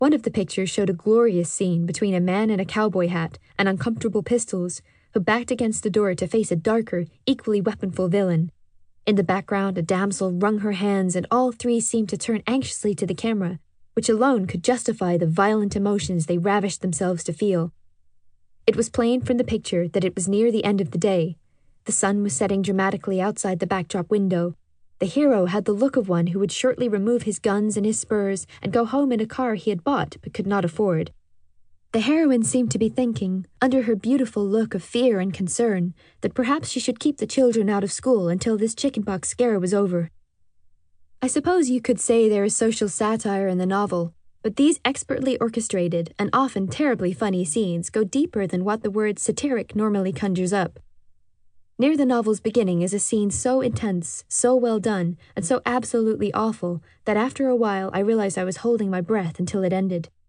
One of the pictures showed a glorious scene between a man in a cowboy hat and uncomfortable pistols, who backed against the door to face a darker, equally weaponful villain. In the background, a damsel wrung her hands, and all three seemed to turn anxiously to the camera, which alone could justify the violent emotions they ravished themselves to feel. It was plain from the picture that it was near the end of the day. The sun was setting dramatically outside the backdrop window. The hero had the look of one who would shortly remove his guns and his spurs and go home in a car he had bought but could not afford. The heroine seemed to be thinking, under her beautiful look of fear and concern, that perhaps she should keep the children out of school until this chickenpox scare was over. I suppose you could say there is social satire in the novel, but these expertly orchestrated and often terribly funny scenes go deeper than what the word satiric normally conjures up. Near the novel's beginning is a scene so intense, so well done, and so absolutely awful that after a while I realized I was holding my breath until it ended.